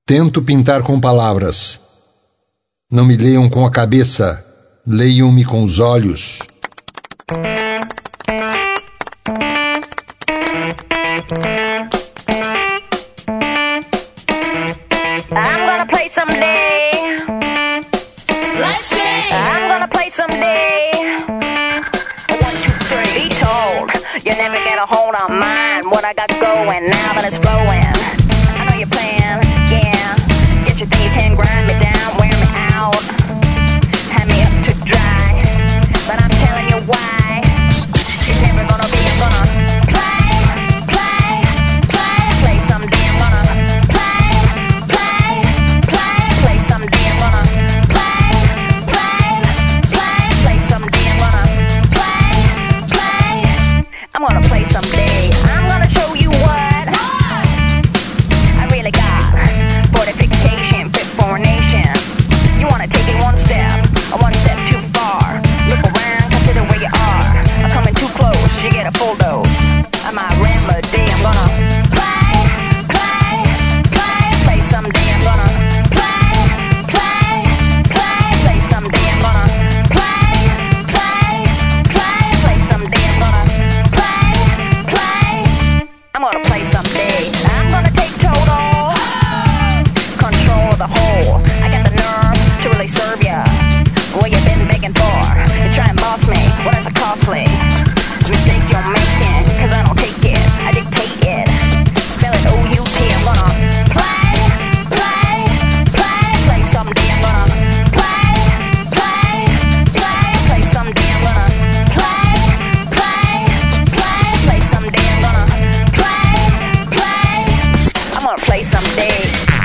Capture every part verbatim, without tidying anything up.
Tento pintar com palavras. Não me leiam com a cabeça, leiam-me com os olhos. I'm gonna play someday. Let's see. I'm gonna play someday. One, two, three. Be told, you never get a hold on mine. What I got going now that it's flowing. I know you're playing, yeah. Get your thing, you can grind me down, wear me out, have me up to dry. But I'm telling you why. It's never gonna be. I'm gonna play, play, play, play someday. I'm gonna play, play, play, play someday. I'm gonna play, play, play, play someday. I'm gonna play, play. I'm gonna play someday. I'm gonna show you what I really got. Fortification, fit for a nation. You wanna take it one step, or one step too far. Look around, consider where you are. I'm coming too close, you get a full dose of my remedy. I'm gonna play, play, play, play someday. I'm gonna play, play, play, play someday. I'm gonna play, play, play, play someday. I'm gonna play, play. I'm gonna play someday. I'm gonna take total control of the whole. I got the nerve to really serve ya. What you been begging for? You try and boss me, what is it costly? Mistake you're making, cause I don't take it, I dictate it. Spell it O U T. I'm gonna play, play, play, play someday. I'm gonna play, play, play, play someday. I'm gonna play, play, play, play someday. I'm gonna play, play. I'm gonna play someday.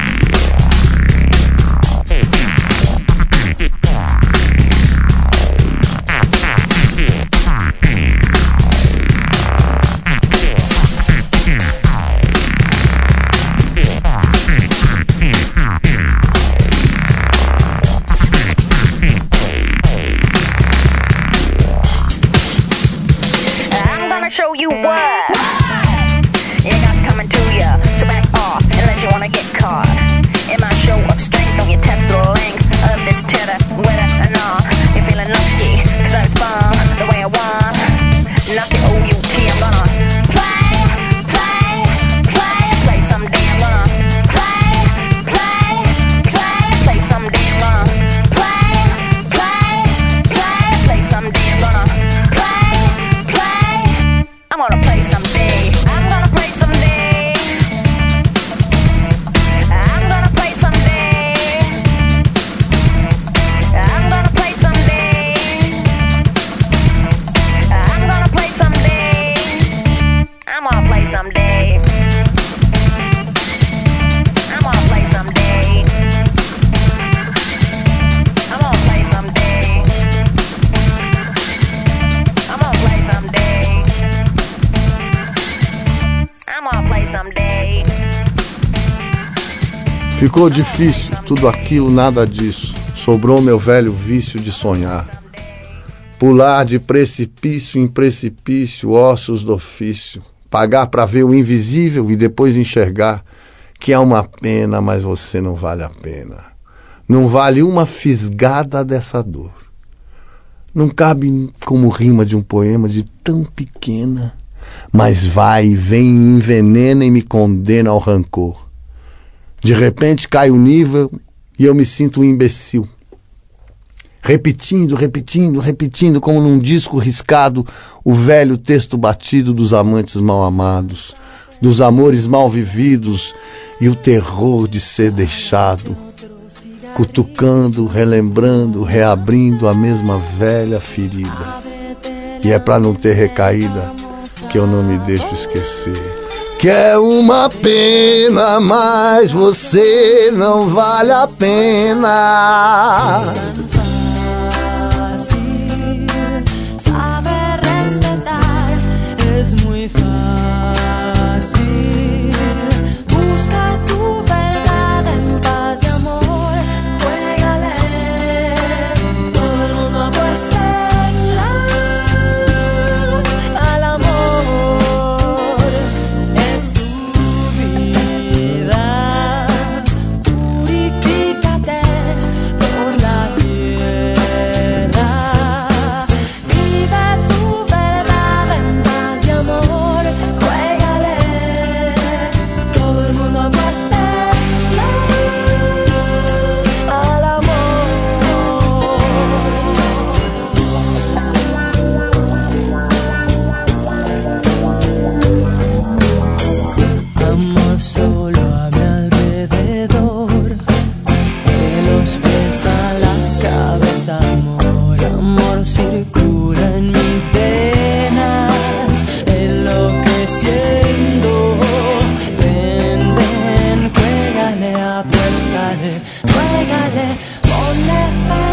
I'm gonna show you what you got coming to you. So back off unless you wanna get caught in my show of strength. Don't you test the length of this tether, whether or not you're feeling lucky, cause I respond the way I want. Knock it O U T. I'm gonna play, play, play, play someday. I'm gonna play, play, play, play someday. I'm gonna play, play, play, play someday. I'm gonna play, play. I'm gonna play someday. I'm gonna play someday. I'm gonna play someday. I'm gonna play someday. I'm gonna play someday. I'm gonna play someday. I'm gonna play someday. I'm gonna play someday. I'm gonna play someday. I'm gonna play someday. Ficou difícil, tudo aquilo, nada disso. Sobrou meu velho vício de sonhar. Pular de precipício em precipício, ossos do ofício. Pagar para ver o invisível e depois enxergar que é uma pena, mas você não vale a pena. Não vale uma fisgada dessa dor. Não cabe como rima de um poema de tão pequena, mas vai e vem e envenena e me condena ao rancor. De repente cai o nível e eu me sinto um imbecil. Repetindo, repetindo, repetindo, como num disco riscado, o velho texto batido dos amantes mal amados, dos amores mal vividos e o terror de ser deixado. Cutucando, relembrando, reabrindo a mesma velha ferida. E é pra não ter recaída que eu não me deixo esquecer. Que é uma pena, mas você não vale a pena. Saber respetar es muy fácil. Busca tu verdad en paz y amor. Juégale. Todo el mundo apuesta al amor. Es tu vida. juégale, ponle fe.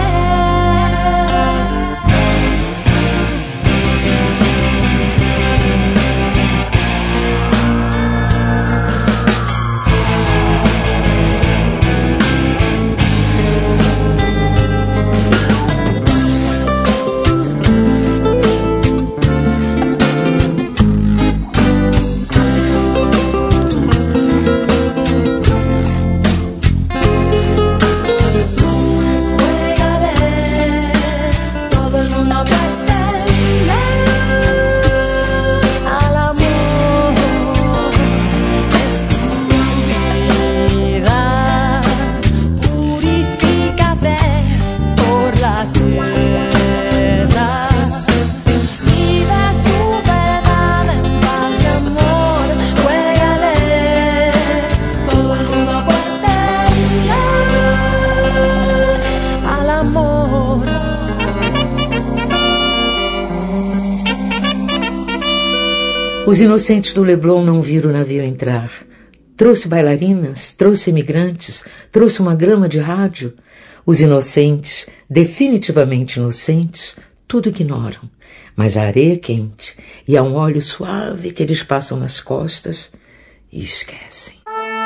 Os inocentes do Leblon não viram o navio entrar. Trouxe bailarinas, trouxe imigrantes, trouxe uma grama de rádio. Os inocentes, definitivamente inocentes, tudo ignoram. Mas a areia é quente e há um óleo suave que eles passam nas costas e esquecem.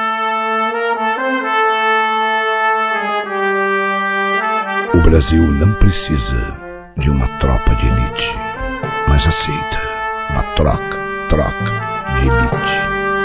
O Brasil não precisa de uma tropa de elite, mas aceita uma troca, troca de elite.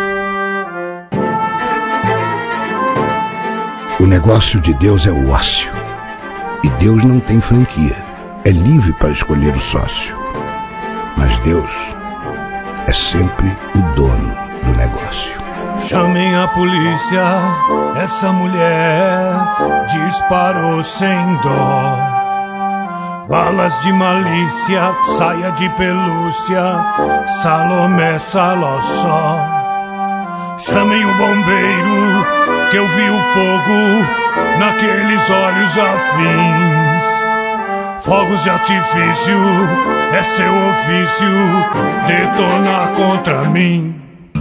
O negócio de Deus é o ócio, e Deus não tem franquia, é livre para escolher o sócio. Mas Deus é sempre o dono do negócio. Chamem a polícia, essa mulher disparou sem dó. Balas de malícia, saia de pelúcia, Salomé Salossó. Chamem o bombeiro, que eu vi o fogo naqueles olhos afins. Fogos de artifício, é seu ofício detonar contra mim.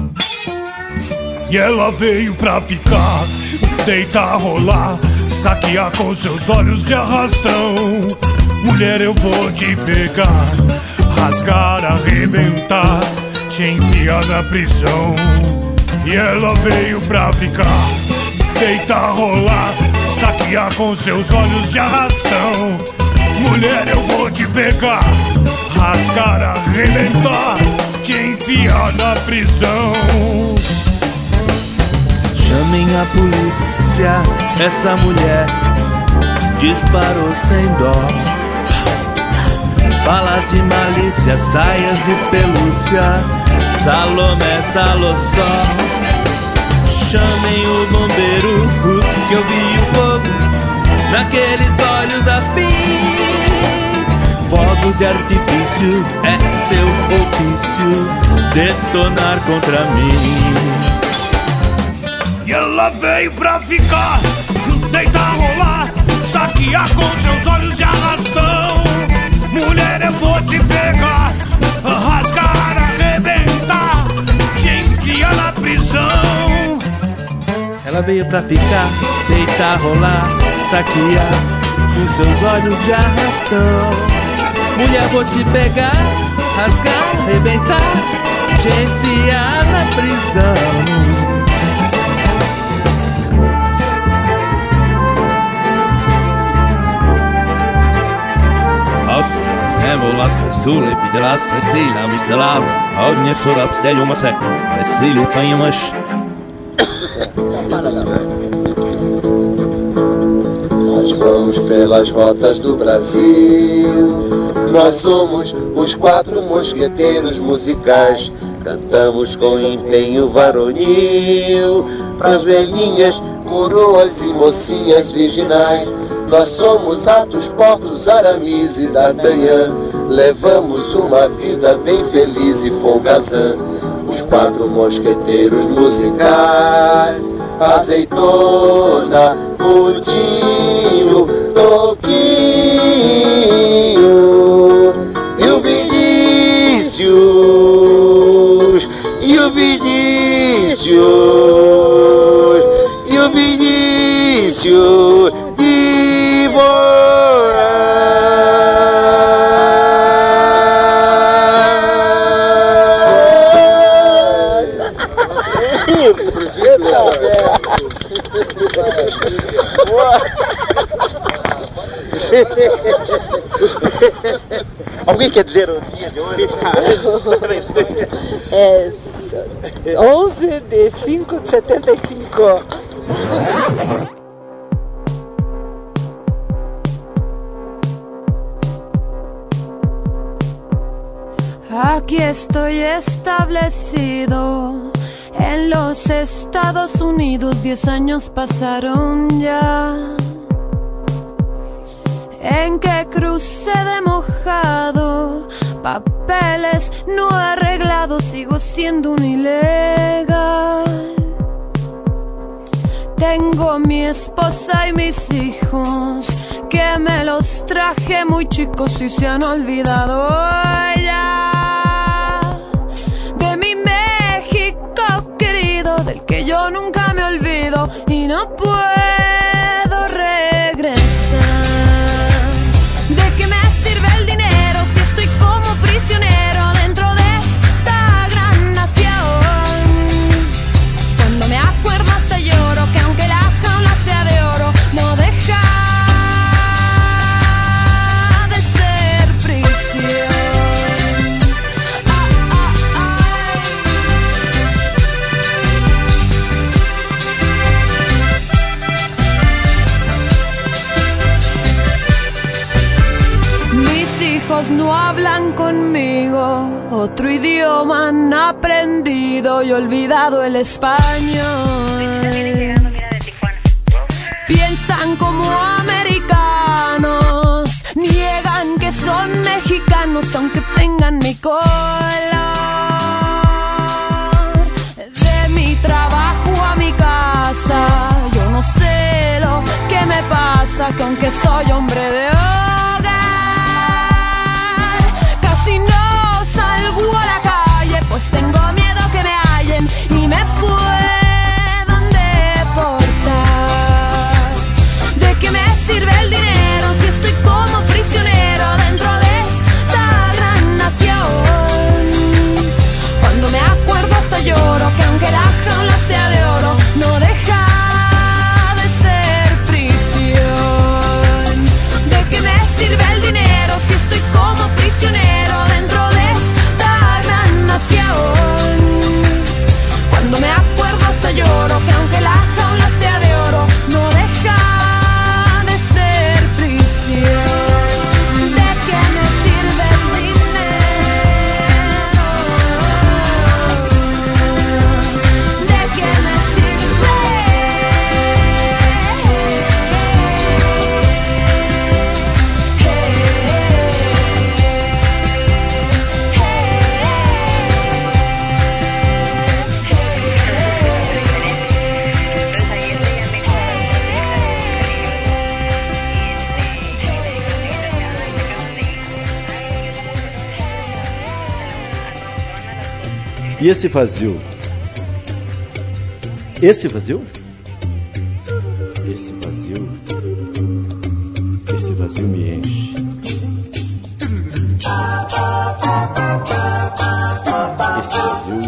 E ela veio pra ficar, deitar, rolar, saquear com seus olhos de arrastão. Mulher, eu vou te pegar, rasgar, arrebentar, te enfiar na prisão. E ela veio pra ficar, deitar, rolar, saquear com seus olhos de arrastão. Mulher, eu vou te pegar, rasgar, arrebentar, te enfiar na prisão. Chamem a polícia, essa mulher disparou sem dó. Balas de malícia, saias de pelúcia, Salomé Salossó. Chamem o bombeiro, que eu vi o fogo naqueles olhos afins. Fogos de artifício, é seu ofício detonar contra mim. E ela veio pra ficar, deitar, rolar, saquear com seus olhos de arrastão. Mulher, eu vou te pegar, rasgar, arrebentar, te enfiar na prisão. Ela veio pra ficar, deitar, rolar, saquear com seus olhos de arrastão. Mulher, vou te pegar, rasgar, arrebentar, te enfiar na prisão. Semolasse sulle pidelasse sila mistelava Odnie suraps delhumase Vesilu canhamas. Nós vamos pelas rotas do Brasil. Nós somos os quatro mosqueteiros musicais. Cantamos com empenho varonil pras velhinhas, coroas e mocinhas virginais. Nós somos Atos, Portos, Aramis e D'Artagnan. Levamos uma vida bem feliz e folgazã. Os quatro mosqueteiros musicais: Azeitona, Mudinho, Toquinho e o Vinícius, e o Vinícius, e o Vinícius. vício de Alguém quer dizer o dia de hoje? É onze de cinco de setenta e cinco. Aquí estoy establecido en los Estados Unidos, diez años pasaron ya, en que crucé de mojado, papeles no arreglados, sigo siendo un ilegal. Tengo mi esposa y mis hijos, que me los traje muy chicos y se han olvidado ya de mi México querido, del que yo nunca me olvido y no puedo regresar. ¿De qué me sirve el dinero si estoy como prisionero dentro de esta gran nación? Cuando me acuerdo hasta lloro, que aunque la jaula sea de oro, no deja de ser prisión. Ah, ah, ay. Mis hijos no hablan conmigo, otro idioma han aprendido y olvidado el español. Piensan como americanos, niegan que son mexicanos aunque tengan mi color. De mi trabajo a mi casa, yo no sé lo que me pasa, que aunque soy hombre de hogar, casi no salgo a la calle, pues tengo miedo que me hallen y me puedan deportar. ¿De qué me sirve el dinero si estoy como prisionero dentro de esta gran nación? Cuando me acuerdo hasta lloro, que aunque la jaula sea de oro, no deja de ser prisión. ¿De qué me sirve el dinero si estoy como prisionero dentro de esta gran nación? Cuando me acuerdo hasta lloro, que aunque la jaula sea de oro, no deja de ser prisión. ¿De qué me sirve el dinero? ¿De qué me sirve? E esse vazio? Esse vazio? Esse vazio? Esse vazio me enche. Esse vazio?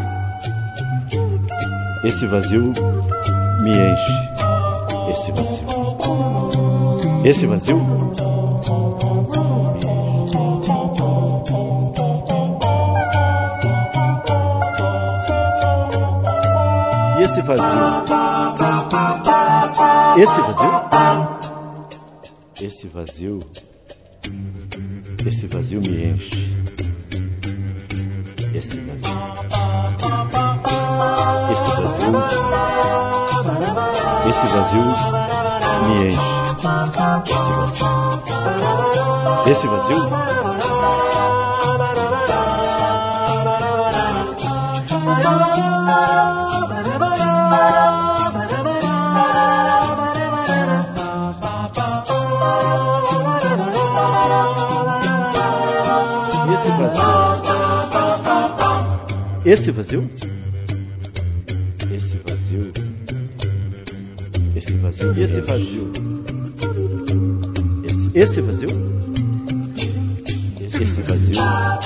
Esse vazio me enche. Esse vazio? Esse vazio? Esse vazio, esse vazio, esse vazio, esse vazio me enche. Esse vazio, esse vazio, esse vazio me enche. Esse vazio, esse vazio. Esse vazio, esse vazio, esse esse vazio, e esse vazio, esse, esse vazio, esse, esse vazio,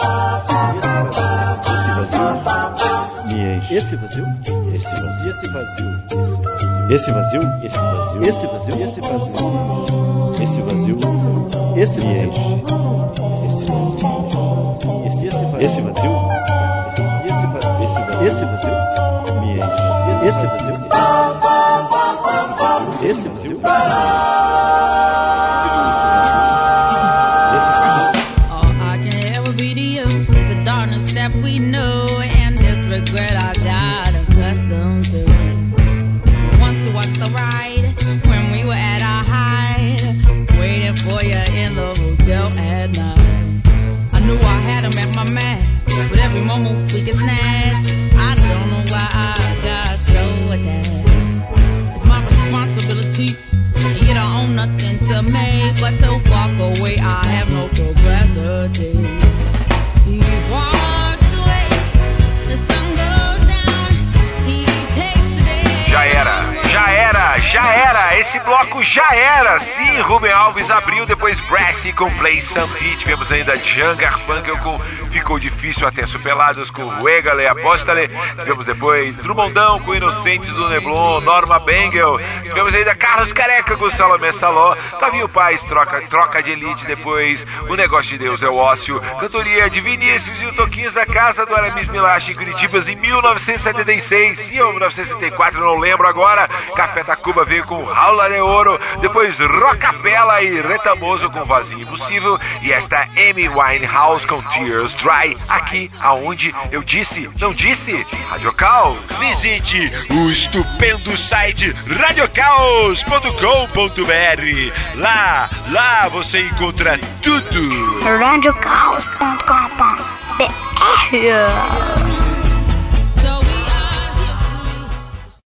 esse vazio, me enche. Esse vazio, esse vazio, esse vazio, esse vazio, esse vazio, esse vazio, esse vazio, esse vazio, esse me enche. Esse vazio, esse vazio, esse vazio, esse vazio, me enche. Esse vazio, esse vazio. All I can ever be to you is the darkness that we know and this regret I got accustomed to. Once was the ride when we were at our height, waiting for you in the hotel at night. I knew I had him at my match, but every moment we get snatched. I don't know why I got so attached. It's my responsibility, and you don't own nothing to me but to walk away. I have no capacity. He walks away, the sun goes down, he takes the day. Já era, já era, já era. Esse bloco já era. Sim, Rubem Alves abriu, depois Brassy com Play Something. Tivemos ainda Django Garfunkel com Ficou Difícil Até Supelados com Ruegale Apóstale. Tivemos depois Drummondão com Inocentes do Neblon, Norma Bengel. Tivemos ainda Carlos Careca com Salomé Saló. Tavinho Paz, troca, troca de Elite. Depois O Negócio de Deus é o Ócio. Cantoria de Vinícius e o Toquinhos da Casa do Aramis Milache em Curitibas em mil novecentos e setenta e seis. E em mil novecentos e setenta e quatro, não lembro agora. Café Tacuba veio com Raula de Ouro. Depois Rocapella e Retamoso com Vazio Impossível. E esta Amy Winehouse com Tears Dry. Aqui aonde eu disse, não disse? Radio Caos. Visite o estupendo site radio caos ponto com ponto b r. Lá, lá você encontra tudo. radio caos ponto com ponto b r